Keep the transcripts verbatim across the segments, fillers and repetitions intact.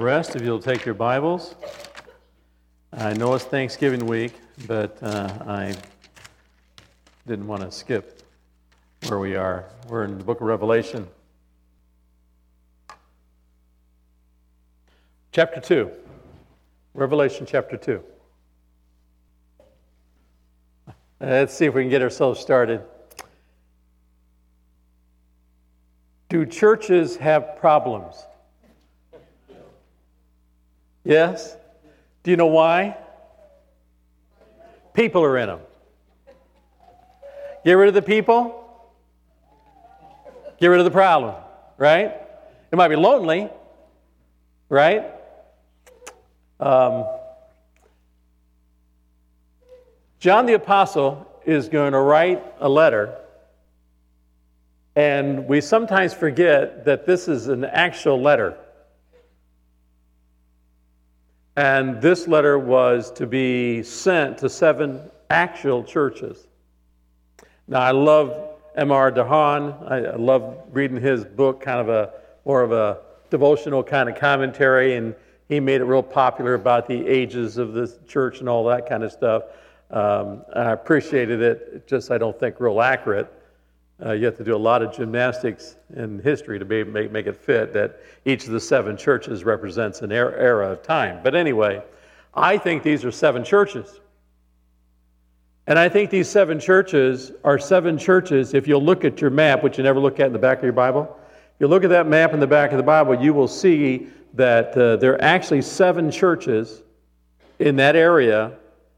rest, if you'll take your Bibles. I know it's Thanksgiving week, but uh, I didn't want to skip where we are. We're in the book of Revelation. Chapter two. Revelation chapter two. Let's see if we can get ourselves started. Do churches have problems? Yes? Do you know why? People are in them. Get rid of the people, get rid of the problem, right? It might be lonely, right? Um, John the Apostle is going to write a letter, and we sometimes forget that this is an actual letter. And this letter was to be sent to seven actual churches. Now, I love M R DeHaan. I, I love reading his book, kind of a more of a devotional kind of commentary, and he made it real popular about the ages of the church and all that kind of stuff. Um, I appreciated it. It's just I don't think real accurate. Uh, you have to do a lot of gymnastics in history to be, make, make it fit that each of the seven churches represents an era, era of time. But anyway, I think these are seven churches. And I think these seven churches are seven churches, if you'll look at your map, which you never look at in the back of your Bible, if you look at that map in the back of the Bible, you will see that uh, there are actually seven churches in that area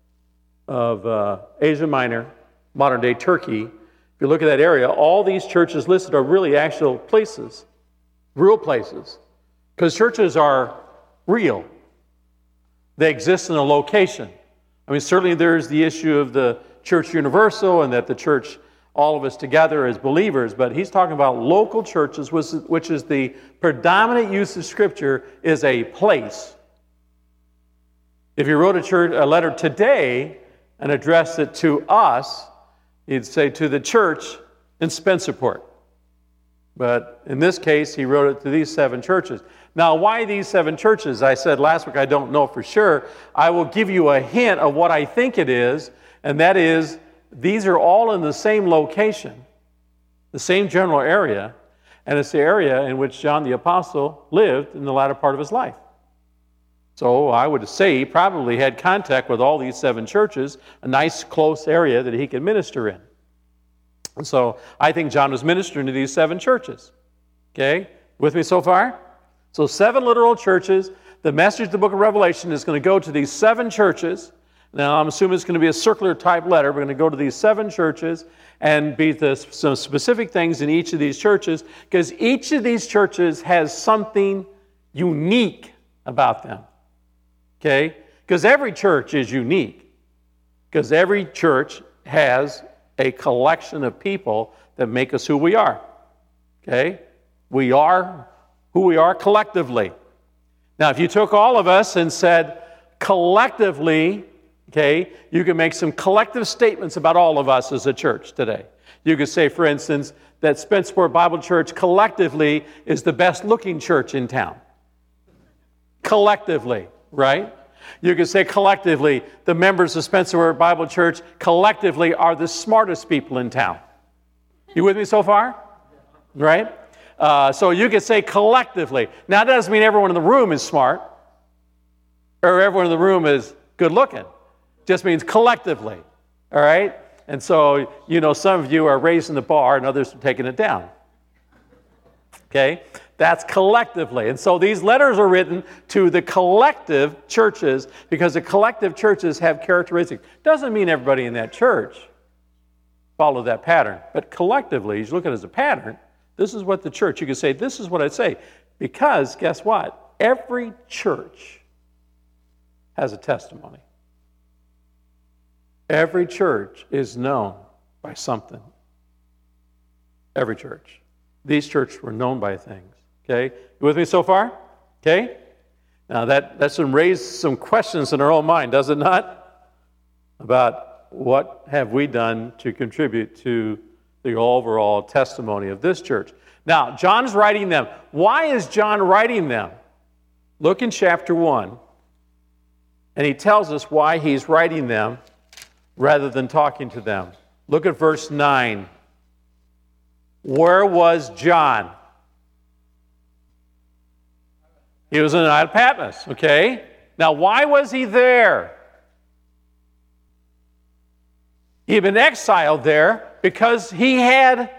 of uh, Asia Minor, modern-day Turkey. If you look at that area, all these churches listed are really actual places, real places, because churches are real. They exist in a location. I mean, certainly there's the issue of the church universal and that the church, all of us together as believers, but he's talking about local churches, which is, which is the predominant use of Scripture, is a place. If you wrote a, church, a letter today and addressed it to us, he'd say to the church in Spencerport. But in this case, he wrote it to these seven churches. Now, why these seven churches? I said last week I don't know for sure. I will give you a hint of what I think it is, and that is these are all in the same location, the same general area, and it's the area in which John the Apostle lived in the latter part of his life. So I would say he probably had contact with all these seven churches, a nice close area that he could minister in. And so I think John was ministering to these seven churches. Okay? With me so far? So seven literal churches. The message of the book of Revelation is going to go to these seven churches. Now I'm assuming it's going to be a circular type letter. We're going to go to these seven churches and be the, some specific things in each of these churches, because each of these churches has something unique about them. Okay? Because every church is unique. Because every church has a collection of people that make us who we are. Okay? We are who we are collectively. Now, if you took all of us and said collectively, okay, you can make some collective statements about all of us as a church today. You could say, for instance, that Spencerport Bible Church collectively is the best looking church in town. Collectively. Right? You could say collectively, the members of Spencerport Bible Church collectively are the smartest people in town. You with me so far? Right? Uh, so you could say collectively. Now, that doesn't mean everyone in the room is smart or everyone in the room is good looking. It just means collectively. All right? And so, you know, some of you are raising the bar and others are taking it down. Okay? That's collectively. And so these letters are written to the collective churches because the collective churches have characteristics. Doesn't mean everybody in that church follow that pattern. But collectively, as you look at it as a pattern, this is what the church, you can say, this is what I'd say. Because, guess what? Every church has a testimony. Every church is known by something. Every church. These churches were known by things. Okay, you with me so far? Okay? Now that, that's raised some questions in our own mind, does it not? About what have we done to contribute to the overall testimony of this church. Now, John's writing them. Why is John writing them? Look in chapter one, and he tells us why he's writing them rather than talking to them. Look at verse nine. Where was John? He was in the Isle of Patmos, okay? Now, why was he there? He had been exiled there because he had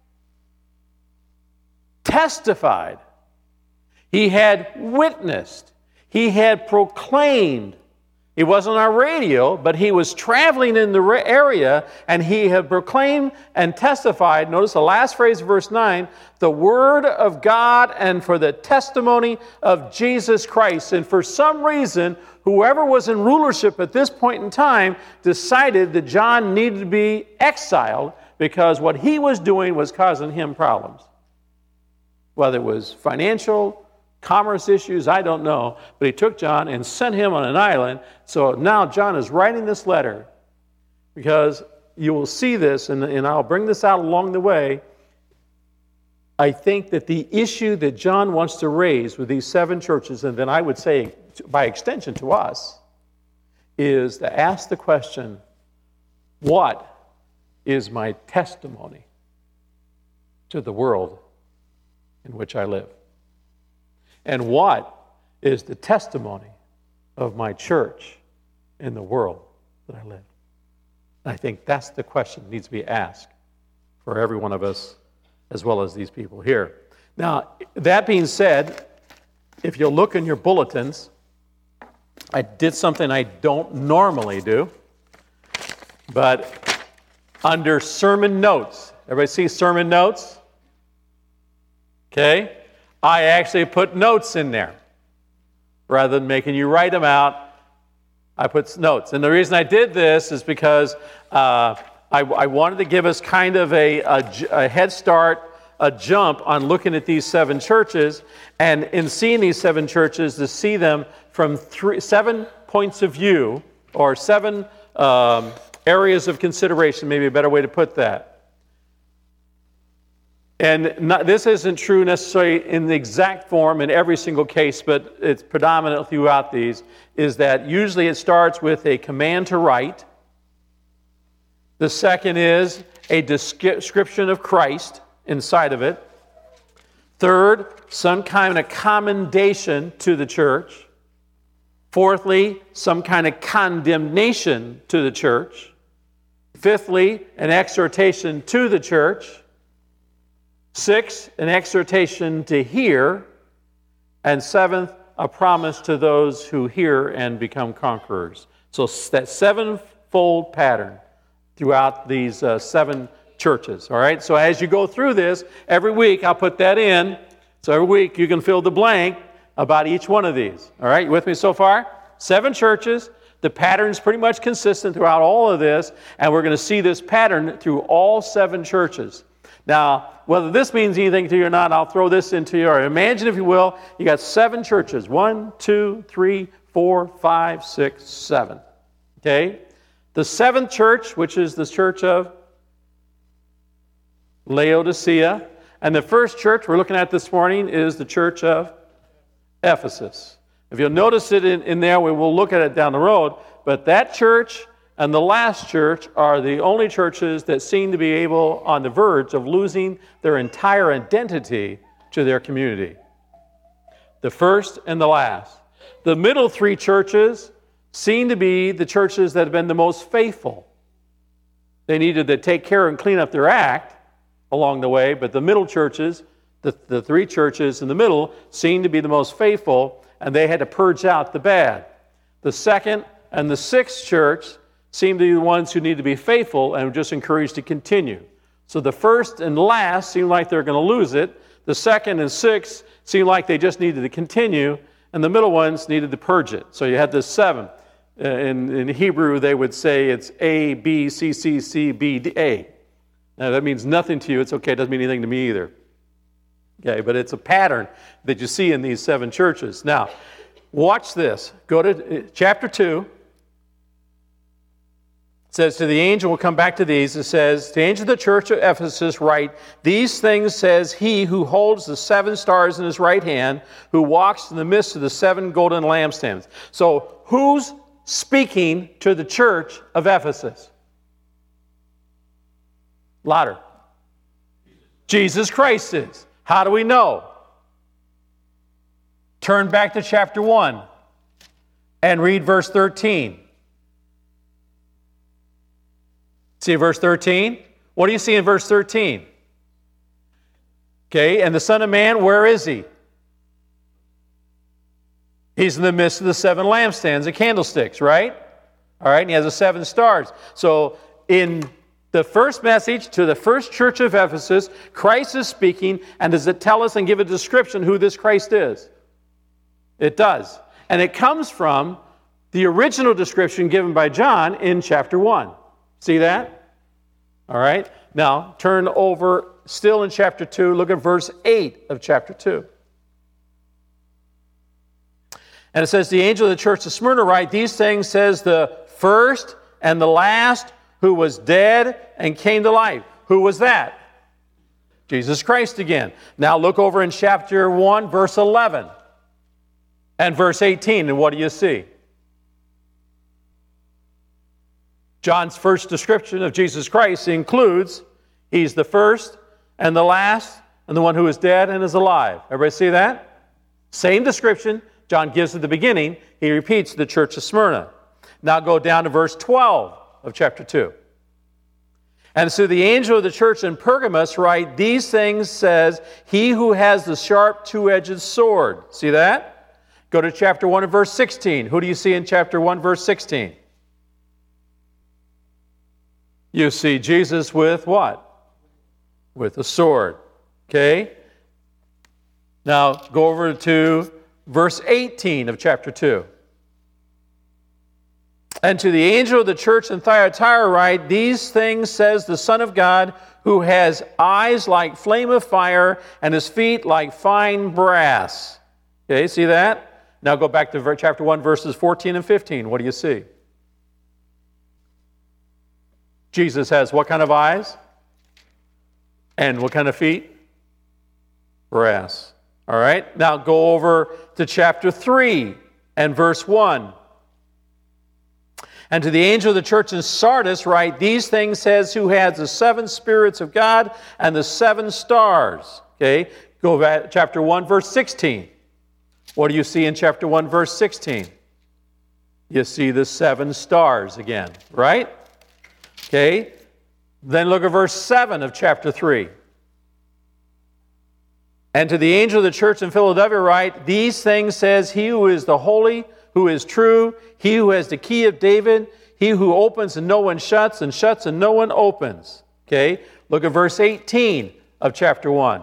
testified. He had witnessed. He had proclaimed. He wasn't on radio, but he was traveling in the area, and he had proclaimed and testified. Notice the last phrase of verse nine, the word of God and for the testimony of Jesus Christ. And for some reason, whoever was in rulership at this point in time decided that John needed to be exiled because what he was doing was causing him problems. Whether it was financial, commerce issues, I don't know. But he took John and sent him on an island. So now John is writing this letter because you will see this, and, and I'll bring this out along the way. I think that the issue that John wants to raise with these seven churches, and then I would say by extension to us, is to ask the question, what is my testimony to the world in which I live? And what is the testimony of my church in the world that I live? And I think that's the question that needs to be asked for every one of us, as well as these people here. Now, that being said, if you'll look in your bulletins, I did something I don't normally do, but under sermon notes, everybody see sermon notes? Okay? I actually put notes in there. Rather than making you write them out, I put notes. And the reason I did this is because uh, I, I wanted to give us kind of a, a, a head start, a jump on looking at these seven churches, and in seeing these seven churches, to see them from three, seven points of view, or seven um, areas of consideration, maybe a better way to put that. And not, this isn't true necessarily in the exact form in every single case, but it's predominant throughout these, is that usually it starts with a command to write. The second is a description of Christ inside of it. Third, some kind of commendation to the church. Fourthly, some kind of condemnation to the church. Fifthly, an exhortation to the church. Sixth, an exhortation to hear. And seventh, a promise to those who hear and become conquerors. So that sevenfold pattern throughout these uh, seven churches. All right? So as you go through this, every week I'll put that in. So every week you can fill the blank about each one of these. All right? You with me so far? Seven churches. The pattern's pretty much consistent throughout all of this, and we're going to see this pattern through all seven churches. Now, whether this means anything to you or not, I'll throw this into your... Imagine, if you will, you got seven churches. One, two, three, four, five, six, seven. Okay? The seventh church, which is the church of Laodicea. And the first church we're looking at this morning is the church of Ephesus. If you'll notice it in, in there, we will look at it down the road. But that church and the last church are the only churches that seem to be able, on the verge of losing their entire identity to their community. The first and the last. The middle three churches seem to be the churches that have been the most faithful. They needed to take care and clean up their act along the way, but the middle churches, the, the three churches in the middle, seem to be the most faithful, and they had to purge out the bad. The second and the sixth church seem to be the ones who need to be faithful and just encouraged to continue. So the first and last seem like they're going to lose it. The second and sixth seem like they just needed to continue, and the middle ones needed to purge it. So you had this seven. In, in Hebrew, they would say it's A, B, C, C, C, B, D, A. Now, that means nothing to you. It's okay. It doesn't mean anything to me either. Okay, but it's a pattern that you see in these seven churches. Now, watch this. Go to chapter two. says to the angel, we'll come back to these, it says, to the angel of the church of Ephesus write, these things says he who holds the seven stars in his right hand, who walks in the midst of the seven golden lampstands. So who's speaking to the church of Ephesus? Louder. Jesus Christ is. How do we know? Turn back to chapter one and read verse thirteen. See verse thirteen? What do you see in verse thirteen? Okay, and the Son of Man, where is he? He's in the midst of the seven lampstands, the candlesticks, right? All right, and he has the seven stars. So in the first message to the first church of Ephesus, Christ is speaking, and does it tell us and give a description who this Christ is? It does. And it comes from the original description given by John in chapter one. See that? All right. Now, turn over, still in chapter two, look at verse eight of chapter two. And it says, the angel of the church of Smyrna write, these things says the first and the last who was dead and came to life. Who was that? Jesus Christ again. Now look over in chapter one, verse eleven and verse eighteen, and what do you see? John's first description of Jesus Christ includes, he's the first and the last and the one who is dead and is alive. Everybody see that? Same description John gives at the beginning, he repeats the church of Smyrna. Now go down to verse twelve of chapter two. And so the angel of the church in Pergamos write, these things says he who has the sharp two-edged sword. See that? Go to chapter one and verse sixteen. Who do you see in chapter one, verse sixteen? You see Jesus with what? With a sword. Okay? Now go over to verse eighteen of chapter two. And to the angel of the church in Thyatira write, these things says the Son of God, who has eyes like flame of fire and his feet like fine brass. Okay, see that? Now go back to chapter one, verses fourteen and fifteen. What do you see? Jesus has what kind of eyes? And what kind of feet? Brass. All right, now go over to chapter three and verse one. And to the angel of the church in Sardis write, these things says who has the seven spirits of God and the seven stars. Okay, go back to chapter one, verse sixteen. What do you see in chapter one, verse sixteen? You see the seven stars again, right? Okay, then look at verse seven of chapter three. And to the angel of the church in Philadelphia write, these things says he who is the holy, who is true, he who has the key of David, he who opens and no one shuts, and shuts and no one opens. Okay, look at verse eighteen of chapter one.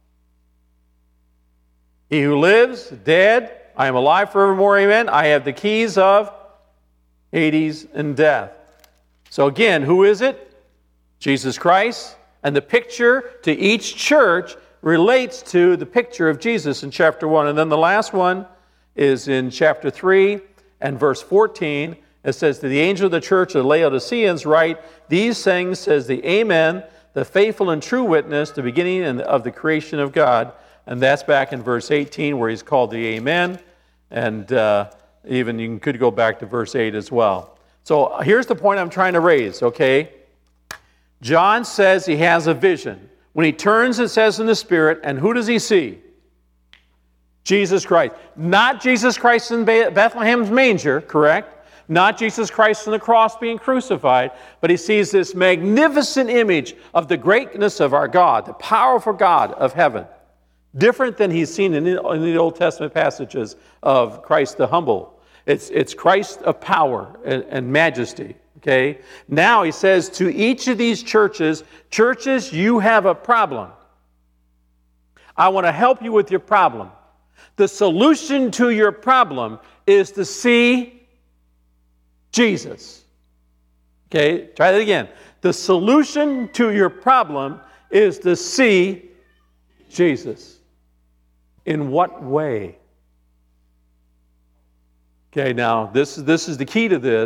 He who lives, dead, I am alive forevermore, amen. I have the keys of Hades and death. So again, who is it? Jesus Christ. And the picture to each church relates to the picture of Jesus in chapter one. And then the last one is in chapter three and verse fourteen. It says, to the angel of the church of the Laodiceans write, these things says the Amen, the faithful and true witness, the beginning of the creation of God. And that's back in verse eighteen where he's called the Amen. And uh, even you could go back to verse eight as well. So here's the point I'm trying to raise, okay? John says he has a vision. When he turns, it says in the Spirit, and who does he see? Jesus Christ. Not Jesus Christ in Bethlehem's manger, correct? Not Jesus Christ on the cross being crucified, but he sees this magnificent image of the greatness of our God, the powerful God of heaven. Different than he's seen in the, in the Old Testament passages of Christ the humble. It's, it's Christ of power and, and majesty. Okay? Now he says to each of these churches, churches, you have a problem. I want to help you with your problem. The solution to your problem is to see Jesus. Okay? Try that again. The solution to your problem is to see Jesus. In what way? Okay, now this, this is the key to this.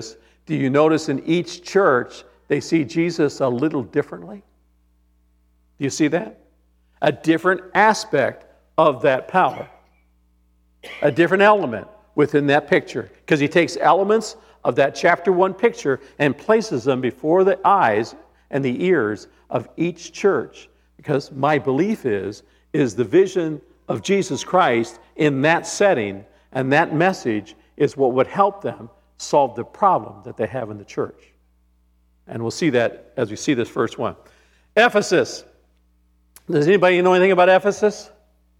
Do you notice in each church they see Jesus a little differently? Do you see that? A different aspect of that power. A different element within that picture. Because he takes elements of that chapter one picture and places them before the eyes and the ears of each church. Because my belief is, is the vision of Jesus Christ in that setting and that message is what would help them solve the problem that they have in the church. And we'll see that as we see this first one. Ephesus. Does anybody know anything about Ephesus?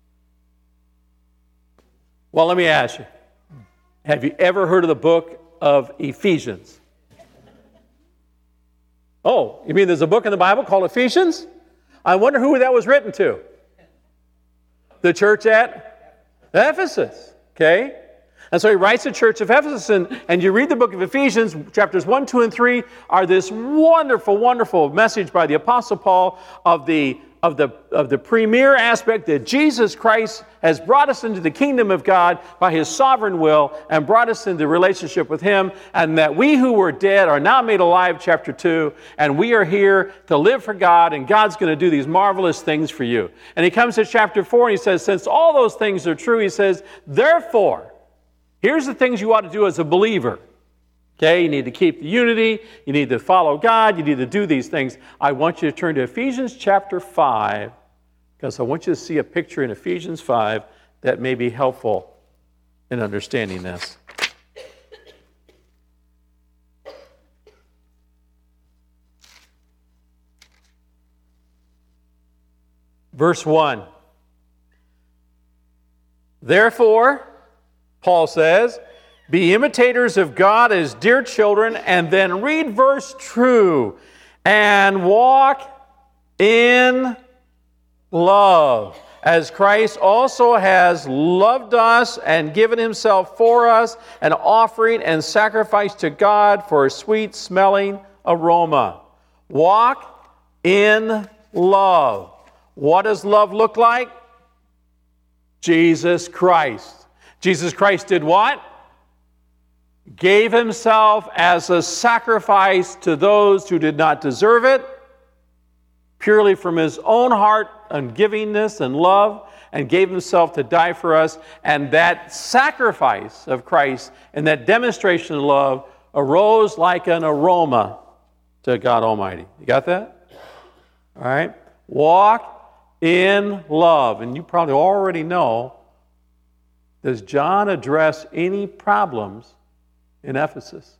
Well, let me ask you. Have you ever heard of the book of Ephesians? Oh, you mean there's a book in the Bible called Ephesians? I wonder who that was written to. The church at Ephesus. Okay? And so he writes the church of Ephesus, and, and you read the book of Ephesians, chapters one, two, and three are this wonderful, wonderful message by the Apostle Paul of the Of the, of the premier aspect that Jesus Christ has brought us into the kingdom of God by his sovereign will and brought us into relationship with him, and that we who were dead are now made alive, chapter two, and we are here to live for God, and God's going to do these marvelous things for you. And he comes to chapter four and he says, since all those things are true, he says, therefore, here's the things you ought to do as a believer. Okay, you need to keep the unity, you need to follow God, you need to do these things. I want you to turn to Ephesians chapter five, because I want you to see a picture in Ephesians five that may be helpful in understanding this. Verse one. Therefore, Paul says, be imitators of God as dear children, and then read verse two, and walk in love, as Christ also has loved us and given himself for us, an offering and sacrifice to God for a sweet-smelling aroma. Walk in love. What does love look like? Jesus Christ. Jesus Christ did what? Gave himself as a sacrifice to those who did not deserve it, purely from his own heart and givingness and love, and gave himself to die for us. And that sacrifice of Christ and that demonstration of love arose like an aroma to God Almighty. You got that? All right. Walk in love. And you probably already know, does John address any problems in Ephesus?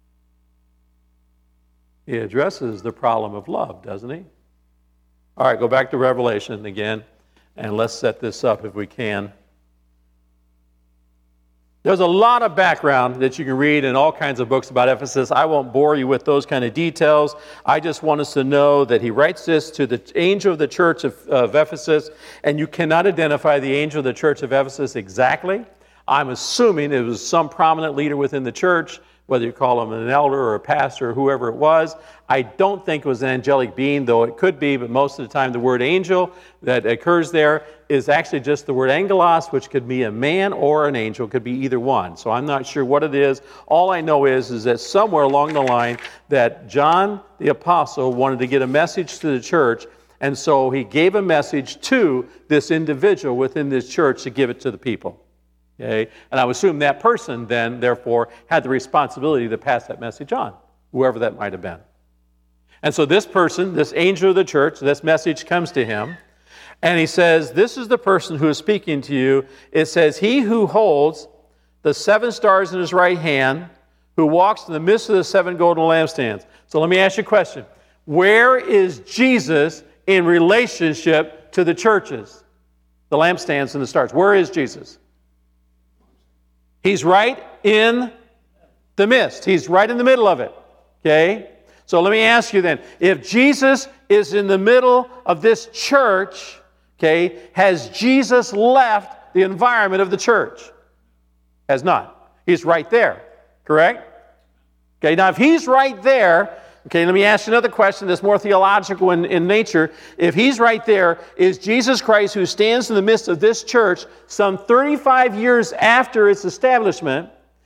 He addresses the problem of love, doesn't he? All right, go back to Revelation again, and let's set this up if we can. There's a lot of background that you can read in all kinds of books about Ephesus. I won't bore you with those kind of details. I just want us to know that he writes this to the angel of the church of, of Ephesus, and you cannot identify the angel of the church of Ephesus exactly. I'm assuming it was some prominent leader within the church, whether you call him an elder or a pastor or whoever it was. I don't think it was an angelic being, though it could be, but most of the time the word angel that occurs there is actually just the word angelos, which could be a man or an angel, could be either one. So I'm not sure what it is. All I know is, is that somewhere along the line that John the Apostle wanted to get a message to the church, and so he gave a message to this individual within this church to give it to the people. Okay? And I would assume that person then, therefore, had the responsibility to pass that message on, whoever that might have been. And so this person, this angel of the church, this message comes to him, and he says, this is the person who is speaking to you. It says, he who holds the seven stars in his right hand, who walks in the midst of the seven golden lampstands. So let me ask you a question. Where is Jesus in relationship to the churches, the lampstands and the stars? Where is Jesus? He's right in the midst. He's right in the middle of it. Okay? So let me ask you then, if Jesus is in the middle of this church, okay, has Jesus left the environment of the church? Has not. He's right there. Correct? Okay, now if he's right there, okay, let me ask you another question that's more theological in, in nature. If he's right there, is Jesus Christ, who stands in the midst of this church some thirty-five years after its establishment,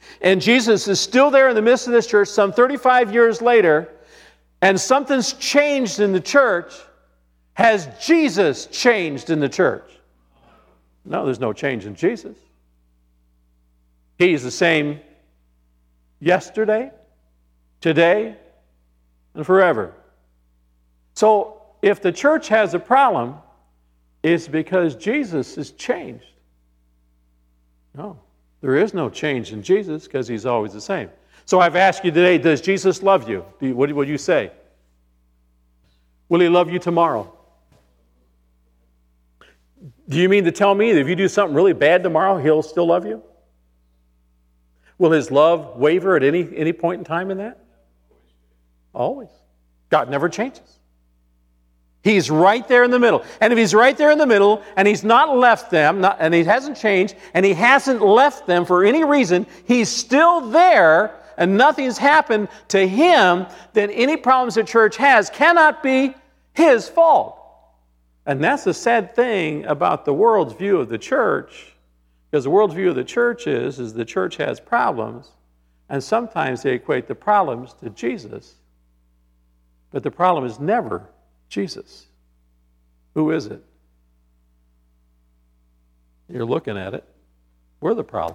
And Jesus is still there in the midst of this church some thirty-five years later, and something's changed in the church. Has Jesus changed in the church? No, there's no change in Jesus. He's the same yesterday, today, and forever. So if the church has a problem, it's because Jesus has changed. No, there is no change in Jesus because he's always the same. So I've asked you today, does Jesus love you? Do you what would you say? Will he love you tomorrow? Do you mean to tell me that if you do something really bad tomorrow, he'll still love you? Will his love waver at any, any point in time in that? Always. God never changes. He's right there in the middle. And if he's right there in the middle, and he's not left them, not, and he hasn't changed, and he hasn't left them for any reason, he's still there, and nothing's happened to him, then any problems the church has cannot be his fault. And that's the sad thing about the world's view of the church, because the world's view of the church is, is the church has problems, and sometimes they equate the problems to Jesus. But the problem is never Jesus. Who is it? You're looking at it. We're the problem.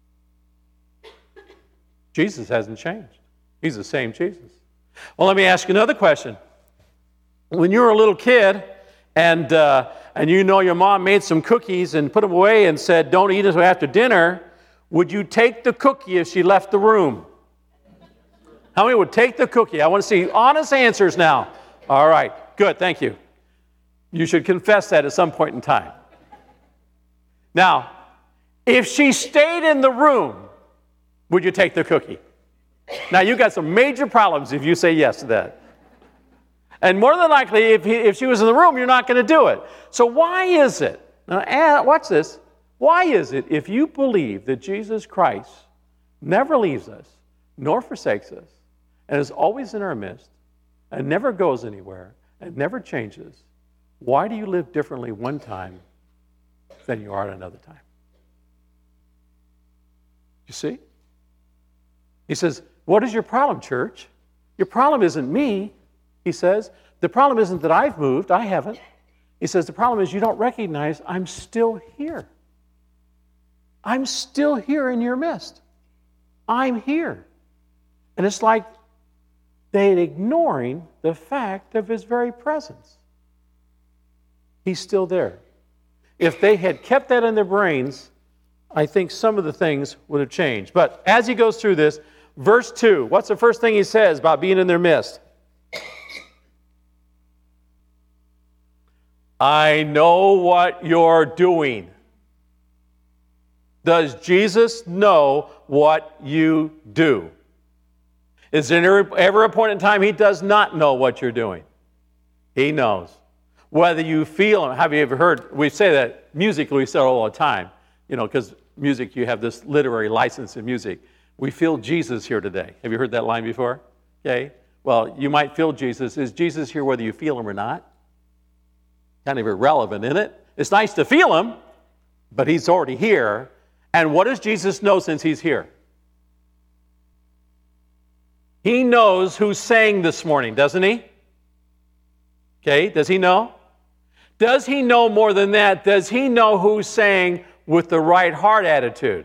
Jesus hasn't changed. He's the same Jesus. Well, let me ask you another question. When you were a little kid, and uh, and you know your mom made some cookies and put them away and said, don't eat until after dinner, would you take the cookie if she left the room? How many would take the cookie? I want to see honest answers now. All right, good, thank you. You should confess that at some point in time. Now, if she stayed in the room, would you take the cookie? Now, you got some major problems if you say yes to that. And more than likely, if, he, if she was in the room, you're not going to do it. So why is it? Now, watch this. Why is it if you believe that Jesus Christ never leaves us, nor forsakes us, and is always in our midst, and never goes anywhere, and never changes, why do you live differently one time than you are at another time? You see? He says, what is your problem, church? Your problem isn't me. He says, the problem isn't that I've moved, I haven't. He says, the problem is you don't recognize I'm still here. I'm still here in your midst. I'm here. And it's like they're ignoring the fact of his very presence. He's still there. If they had kept that in their brains, I think some of the things would have changed. But as he goes through this, verse two, what's the first thing he says about being in their midst? I know what you're doing. Does Jesus know what you do? Is there ever a point in time he does not know what you're doing? He knows. Whether you feel him, have you ever heard, we say that musically, we say it all the time, you know, because music, you have this literary license in music. We feel Jesus here today. Have you heard that line before? Okay. Well, you might feel Jesus. Is Jesus here whether you feel him or not? Kind of irrelevant, isn't it? It's nice to feel him, but he's already here. And what does Jesus know since he's here? He knows who's saying this morning, doesn't he? Okay, does he know? Does he know more than that? Does he know who's saying with the right heart attitude?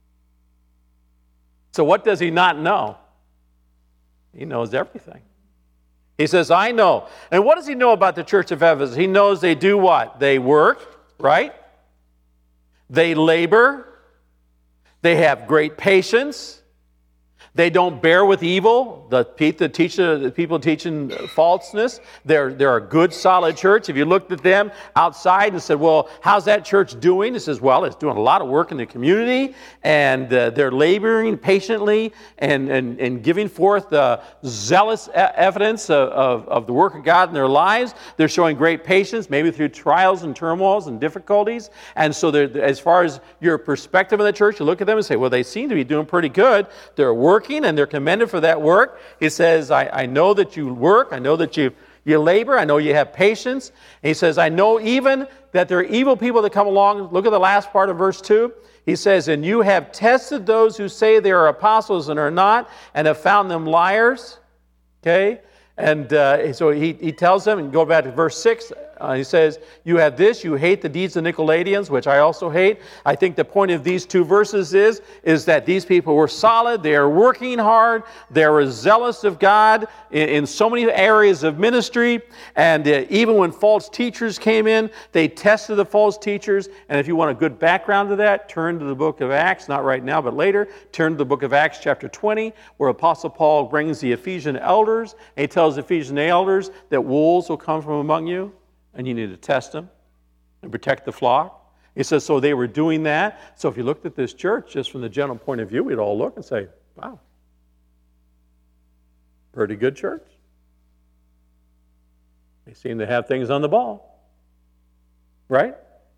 So what does he not know? He knows everything. He says, I know. And what does he know about the church of Ephesus? He knows they do what? They work, right? They labor. They have great patience. They don't bear with evil. The people teach the people teaching falseness. They're they're a good, solid church. If you looked at them outside and said, "Well, how's that church doing?" It says, "Well, it's doing a lot of work in the community, and uh, they're laboring patiently and and, and giving forth uh, zealous evidence of, of of the work of God in their lives. They're showing great patience, maybe through trials and turmoils and difficulties. And so, as far as your perspective of the church, you look at them and say, "Well, they seem to be doing pretty good. They're working." And they're commended for that work. He says, I, I know that you work. I know that you, you labor. I know you have patience. And he says, I know even that there are evil people that come along. Look at the last part of verse two. He says, and you have tested those who say they are apostles and are not, and have found them liars. Okay? And uh, so he, he tells them, and go back to verse six, uh, he says, you have this, you hate the deeds of Nicolaitans, which I also hate. I think the point of these two verses is, is that these people were solid, they are working hard, they were zealous of God in, in so many areas of ministry, and uh, even when false teachers came in, they tested the false teachers. And if you want a good background to that, turn to the book of Acts, not right now, but later, turn to the book of Acts chapter twenty, where Apostle Paul brings the Ephesian elders, and he tells the Ephesian elders that wolves will come from among you, and you need to test them and protect the flock. He says, so they were doing that. So if you looked at this church, just from the general point of view, we'd all look and say, wow, pretty good church. They seem to have things on the ball, right?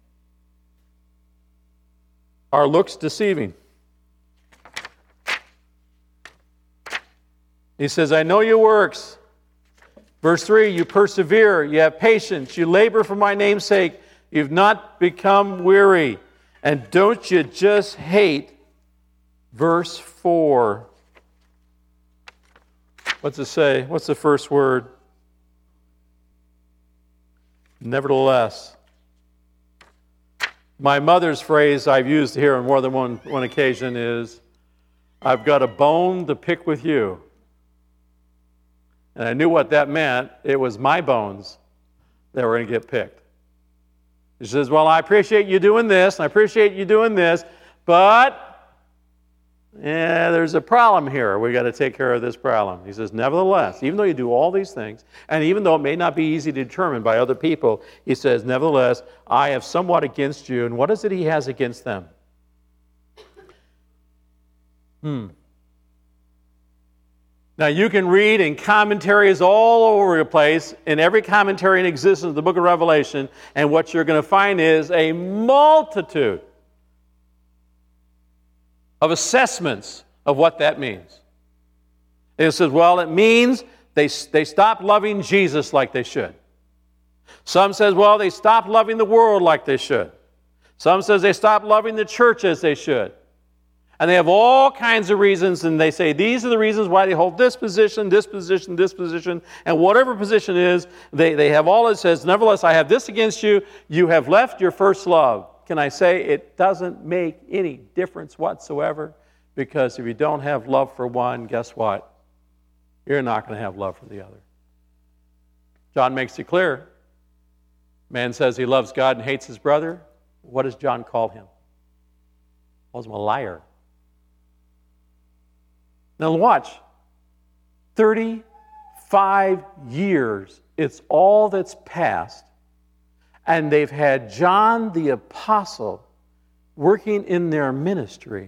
Are looks deceiving? He says, I know your works. Verse three, you persevere, you have patience, you labor for my name's sake, you've not become weary. And don't you just hate verse four. What's it say? What's the first word? Nevertheless. My mother's phrase I've used here on more than one, one occasion is, I've got a bone to pick with you. And I knew what that meant. It was my bones that were going to get picked. She says, well, I appreciate you doing this, and I appreciate you doing this, but yeah, there's a problem here. We've got to take care of this problem. He says, nevertheless, even though you do all these things, and even though it may not be easy to determine by other people, he says, nevertheless, I have somewhat against you. And what is it he has against them? Hmm. Now, you can read in commentaries all over the place, in every commentary in existence of the book of Revelation, and what you're going to find is a multitude of assessments of what that means. It says, well, it means they, they stopped loving Jesus like they should. Some says, well, they stopped loving the world like they should. Some says they stopped loving the church as they should. And they have all kinds of reasons, and they say these are the reasons why they hold this position, this position, this position, and whatever position is, they, they have all it says, nevertheless, I have this against you, you have left your first love. Can I say it doesn't make any difference whatsoever? Because if you don't have love for one, guess what? You're not going to have love for the other. John makes it clear. Man says he loves God and hates his brother. What does John call him? He calls him a liar. Now watch, thirty-five years, it's all that's passed, and they've had John the Apostle working in their ministry,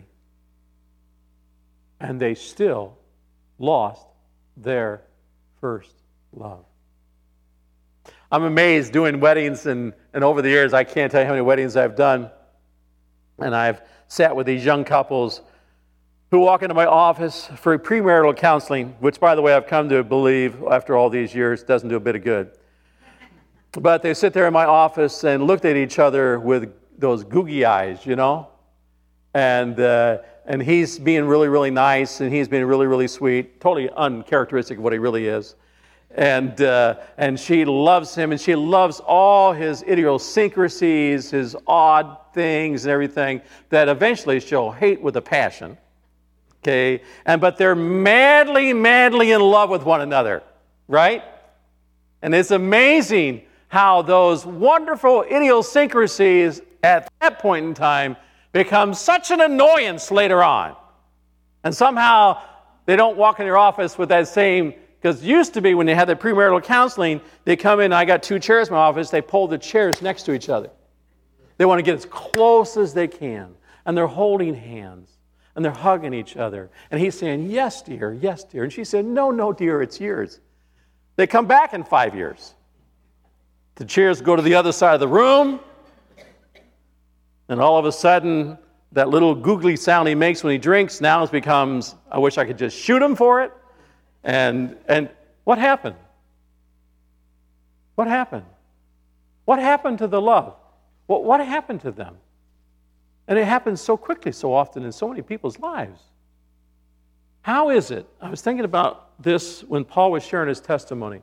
and they still lost their first love. I'm amazed doing weddings, and, and over the years, I can't tell you how many weddings I've done, and I've sat with these young couples who walk into my office for premarital counseling, which, by the way, I've come to believe after all these years doesn't do a bit of good. But they sit there in my office and looked at each other with those googie eyes, you know? And uh, and he's being really, really nice, and he's being really, really sweet, totally uncharacteristic of what he really is. And uh, and she loves him, and she loves all his idiosyncrasies, his odd things and everything that eventually she'll hate with a passion. Okay, and but they're madly, madly in love with one another, right? And it's amazing how those wonderful idiosyncrasies at that point in time become such an annoyance later on. And somehow they don't walk in your office with that same, because it used to be when they had the premarital counseling, they come in, I got two chairs in my office, they pull the chairs next to each other. They want to get as close as they can, and they're holding hands. And they're hugging each other. And he's saying, yes, dear, yes, dear. And she said, no, no, dear, it's yours. They come back in five years. The chairs go to the other side of the room. And all of a sudden, that little googly sound he makes when he drinks now becomes, I wish I could just shoot him for it. And, and what happened? What happened? What happened to the love? What, what happened to them? And it happens so quickly, so often in so many people's lives. How is it? I was thinking about this when Paul was sharing his testimony.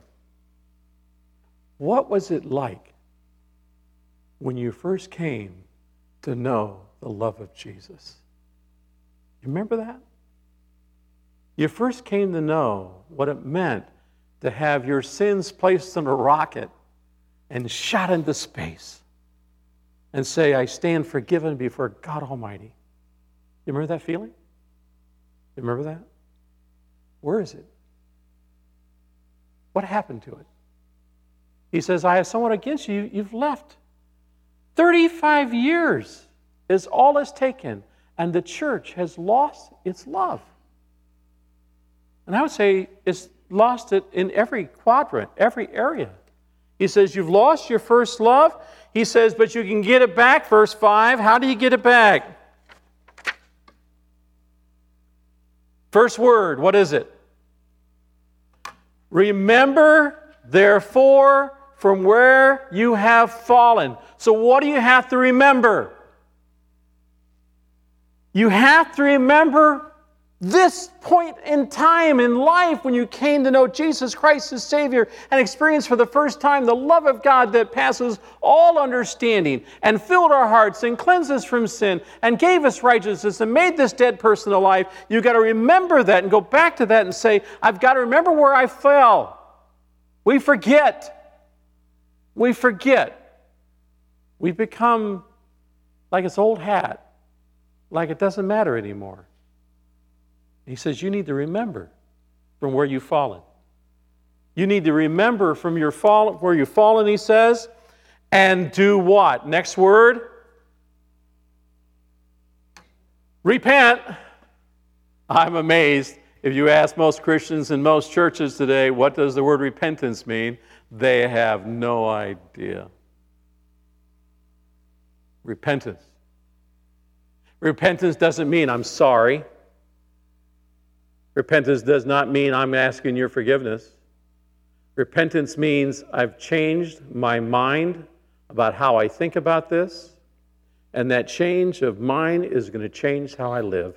What was it like when you first came to know the love of Jesus? You remember that? You first came to know what it meant to have your sins placed in a rocket and shot into space and say, I stand forgiven before God Almighty. You remember that feeling? You remember that? Where is it? What happened to it? He says, I have somewhat against you. You've left. thirty-five years is all it's taken, and the church has lost its love. And I would say it's lost it in every quadrant, every area. He says, you've lost your first love. He says, but you can get it back, verse five. How do you get it back? First word, what is it? Remember, therefore, from where you have fallen. So what do you have to remember? You have to remember this point in time in life when you came to know Jesus Christ as Savior and experienced for the first time the love of God that passes all understanding and filled our hearts and cleansed us from sin and gave us righteousness and made this dead person alive. You've got to remember that and go back to that and say, I've got to remember where I fell. We forget. We forget. We become like it's old hat, like it doesn't matter anymore. He says, you need to remember from where you've fallen. You need to remember from your fall, where you've fallen, he says, and do what? Next word. Repent. I'm amazed. If you ask most Christians in most churches today, what does the word repentance mean? They have no idea. Repentance. Repentance doesn't mean I'm sorry. Repentance does not mean I'm asking your forgiveness. Repentance means I've changed my mind about how I think about this, and that change of mind is going to change how I live.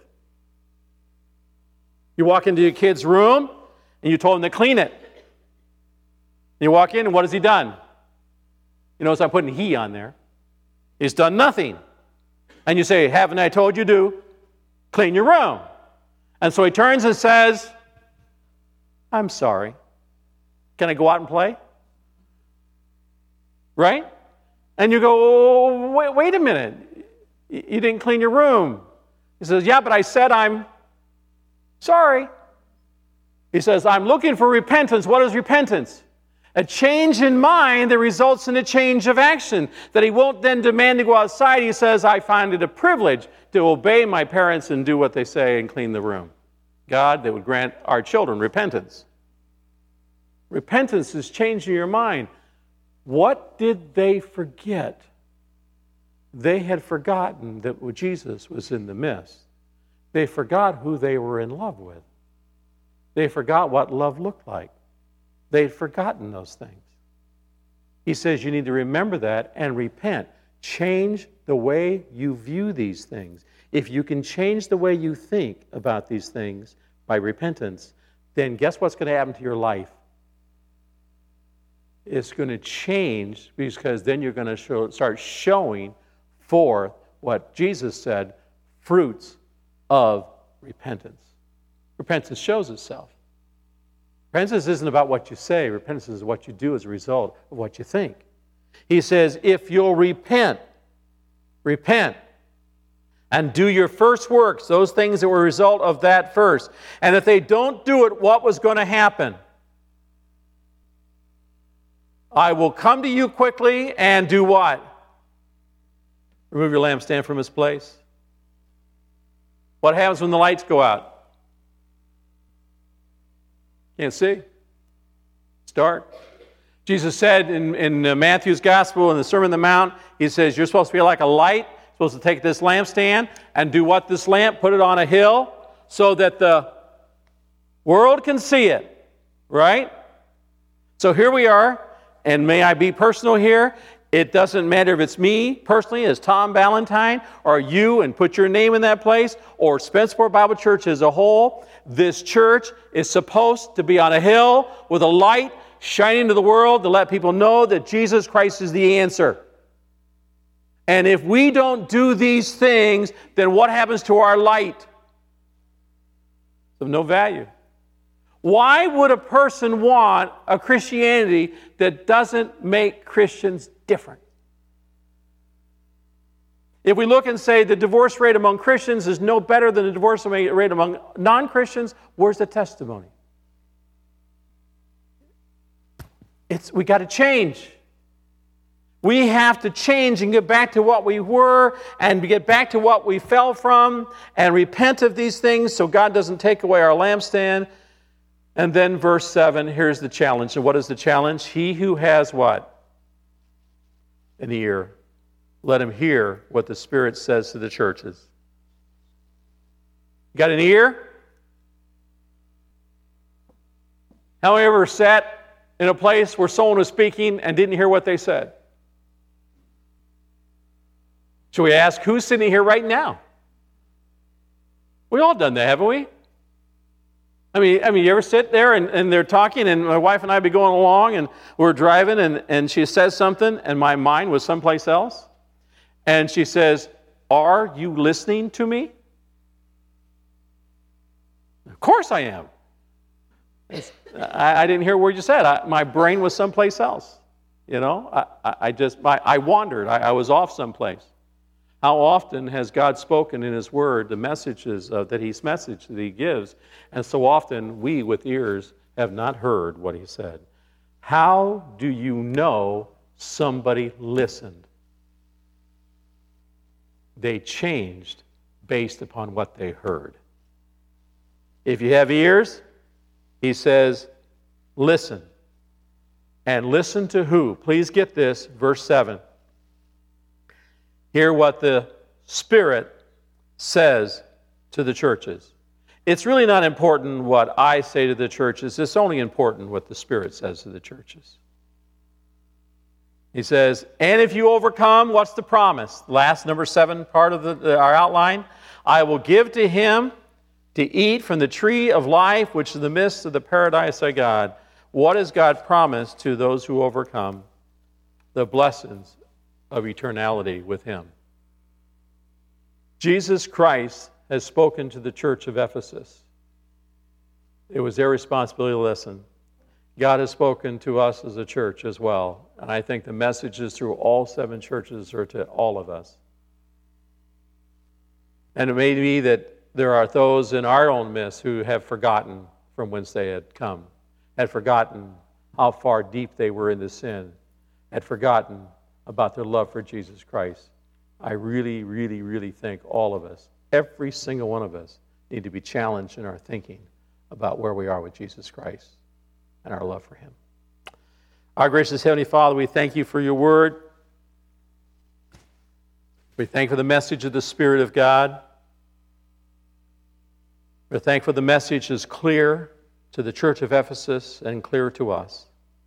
You walk into your kid's room, and you told him to clean it. You walk in, and what has he done? You notice I'm putting he on there. He's done nothing. And you say, haven't I told you to clean your room? And so he turns and says, I'm sorry. Can I go out and play? Right? And you go, oh, wait, wait a minute. You didn't clean your room. He says, yeah, but I said I'm sorry. He says, I'm looking for repentance. What is repentance? A change in mind that results in a change of action. That he won't then demand to go outside. He says, I find it a privilege to obey my parents and do what they say and clean the room. God, that would grant our children repentance. Repentance is changing your mind. What did they forget? They had forgotten that Jesus was in the midst. They forgot who they were in love with. They forgot what love looked like. They'd forgotten those things. He says you need to remember that and repent. Change the way you view these things. If you can change the way you think about these things by repentance, then guess what's going to happen to your life? It's going to change, because then you're going to show, start showing forth what Jesus said, fruits of repentance. Repentance shows itself. Repentance isn't about what you say. Repentance is what you do as a result of what you think. He says, if you'll repent, repent, and do your first works, those things that were a result of that first. And if they don't do it, what was going to happen? I will come to you quickly and do what? Remove your lampstand from its place. What happens when the lights go out? Can't see. It's dark. Jesus said in, in Matthew's Gospel, in the Sermon on the Mount, he says, you're supposed to be like a light. You're supposed to take this lampstand and do what this lamp? Put it on a hill so that the world can see it. Right? So here we are, and may I be personal here. It doesn't matter if it's me personally as Tom Ballantyne or you and put your name in that place or Spencerport Bible Church as a whole. This church is supposed to be on a hill with a light shining to the world to let people know that Jesus Christ is the answer. And if we don't do these things, then what happens to our light? It's of no value. Why would a person want a Christianity that doesn't make Christians different? If we look and say the divorce rate among Christians is no better than the divorce rate among non-Christians, where's the testimony? It's, we got to change. We have to change and get back to what we were and get back to what we fell from and repent of these things so God doesn't take away our lampstand. And then verse seven, here's the challenge. And what is the challenge? He who has what? An ear. Let him hear what the Spirit says to the churches. You got an ear? How many ever sat in a place where someone was speaking and didn't hear what they said? Should we ask who's sitting here right now? We've all done that, haven't we? I mean, I mean, you ever sit there and, and they're talking and my wife and I be going along and we're driving and, and she says something and my mind was someplace else? And she says, "Are you listening to me?" Of course I am. I, I didn't hear a word you said. I, my brain was someplace else. You know, I, I, I just, I, I wandered. I, I was off someplace. How often has God spoken in His Word the messages uh, that He's message that He gives, and so often we with ears have not heard what He said. How do you know somebody listened? They changed based upon what they heard. If you have ears, He says, listen. And listen to who? Please get this, verse seven. Hear what the Spirit says to the churches. It's really not important what I say to the churches. It's only important what the Spirit says to the churches. He says, and if you overcome, what's the promise? Last, number seven part of the, the, our outline. I will give to him to eat from the tree of life, which is in the midst of the paradise of God. What has God promised to those who overcome? The blessings of eternality with Him. Jesus Christ has spoken to the church of Ephesus. It was their responsibility to listen. God has spoken to us as a church as well. And I think the messages through all seven churches are to all of us. And it may be that there are those in our own midst who have forgotten from whence they had come, had forgotten how far deep they were into sin, had forgotten about their love for Jesus Christ. I really, really, really think all of us, every single one of us, need to be challenged in our thinking about where we are with Jesus Christ and our love for Him. Our gracious Heavenly Father, we thank You for Your Word. We thank You for the message of the Spirit of God. We're thankful the message is clear to the church of Ephesus and clear to us.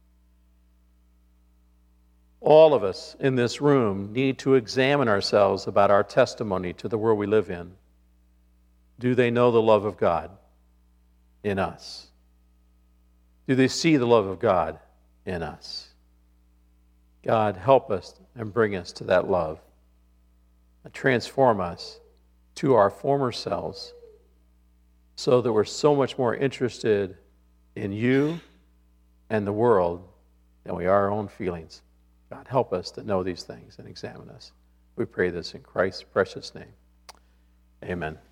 All of us in this room need to examine ourselves about our testimony to the world we live in. Do they know the love of God in us? Do they see the love of God in us? God, help us and bring us to that love. And transform us to our former selves so that we're so much more interested in You and the world than we are our own feelings. God, help us to know these things and examine us. We pray this in Christ's precious name. Amen.